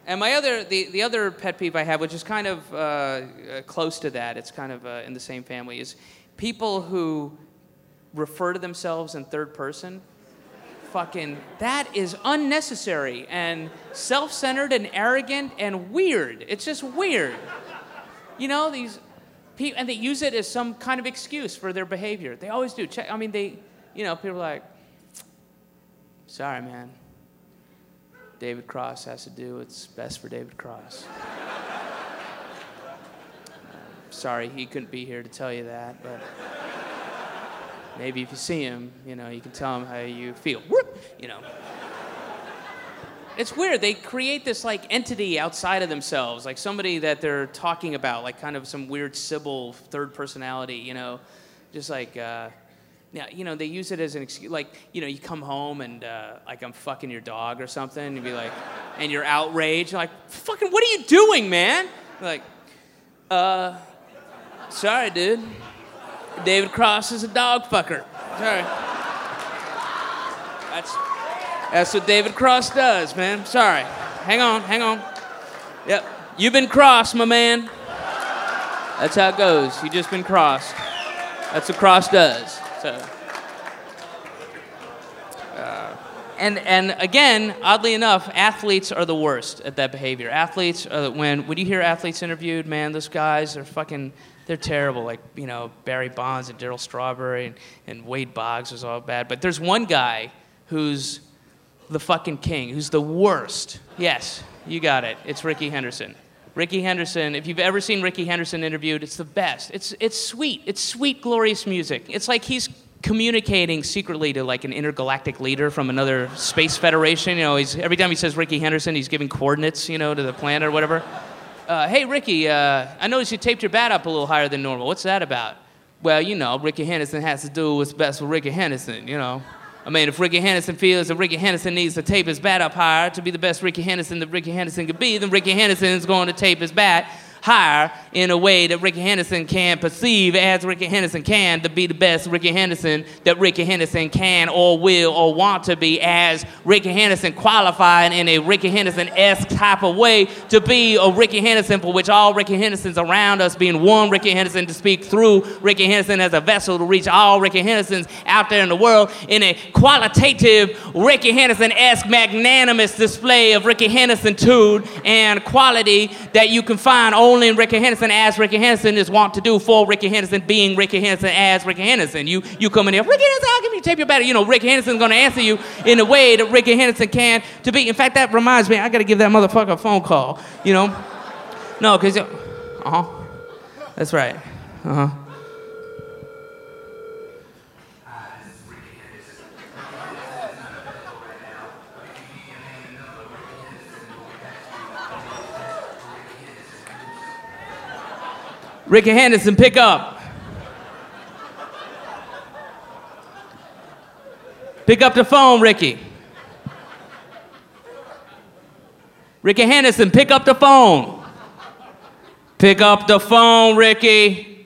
And the other pet peeve I have, which is kind of close to that, it's kind of in the same family, is people who refer to themselves in third person. Fucking, that is unnecessary and self-centered and arrogant and weird. It's just weird. You know, these people, and they use it as some kind of excuse for their behavior. They always do. People are like, sorry, man. David Cross has to do what's best for David Cross. Sorry, he couldn't be here to tell you that, but maybe if you see him, you can tell him how you feel. It's weird. They create this like entity outside of themselves, like somebody that they're talking about, like kind of some weird Sybil third personality, just like, they use it as an excuse. Like, you come home and like I'm fucking your dog or something, and you'd be like, and you're outraged, you're like, fucking, what are you doing, man? Like, sorry, dude. David Cross is a dog fucker. Sorry. That's what David Cross does, man. Sorry. Hang on. Yep. You've been crossed, my man. That's how it goes. You just been crossed. That's what Cross does. So. And again, oddly enough, athletes are the worst at that behavior. Athletes are when you hear athletes interviewed, man, those guys are fucking. They're terrible, like, Barry Bonds and Darryl Strawberry and Wade Boggs was all bad. But there's one guy who's the fucking king, who's the worst. Yes, you got it. It's Rickey Henderson. Rickey Henderson, if you've ever seen Rickey Henderson interviewed, it's the best. It's sweet. It's sweet, glorious music. It's like he's communicating secretly to like an intergalactic leader from another space federation. Every time he says Rickey Henderson, he's giving coordinates, to the planet or whatever. Hey, Ricky, I noticed you taped your bat up a little higher than normal. What's that about? Well, Rickey Henderson has to do what's best for Rickey Henderson, I mean, if Rickey Henderson feels that Rickey Henderson needs to tape his bat up higher to be the best Rickey Henderson that Rickey Henderson could be, then Rickey Henderson is going to tape his bat higher in a way that Rickey Henderson can perceive as Rickey Henderson can to be the best Rickey Henderson that Rickey Henderson can or will or want to be, as Rickey Henderson qualified in a Rickey Henderson-esque type of way to be a Rickey Henderson for which all Rickey Hendersons around us being one Rickey Henderson to speak through Rickey Henderson as a vessel to reach all Rickey Hendersons out there in the world in a qualitative Rickey Henderson-esque magnanimous display of Rickey Henderson-tude and quality that you can find only in Rickey Henderson as Rickey Henderson is wont to do for Rickey Henderson being Rickey Henderson as Rickey Henderson. You come in here, Rickey Henderson, how can you tape your battery? Rickey Henderson's going to answer you in a way that Rickey Henderson can to be. In fact, that reminds me, I got to give that motherfucker a phone call, No, because, that's right. Rickey Henderson, pick up. Pick up the phone, Ricky. Rickey Henderson, pick up the phone. Pick up the phone, Ricky.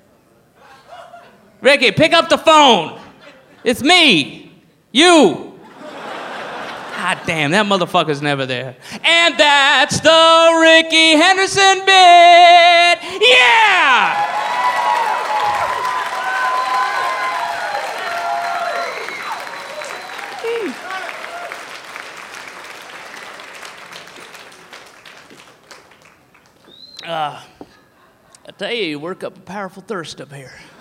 Ricky, pick up the phone. It's me. You. God damn, that motherfucker's never there. And that's the Rickey Henderson bit. Yeah! I tell you, you work up a powerful thirst up here.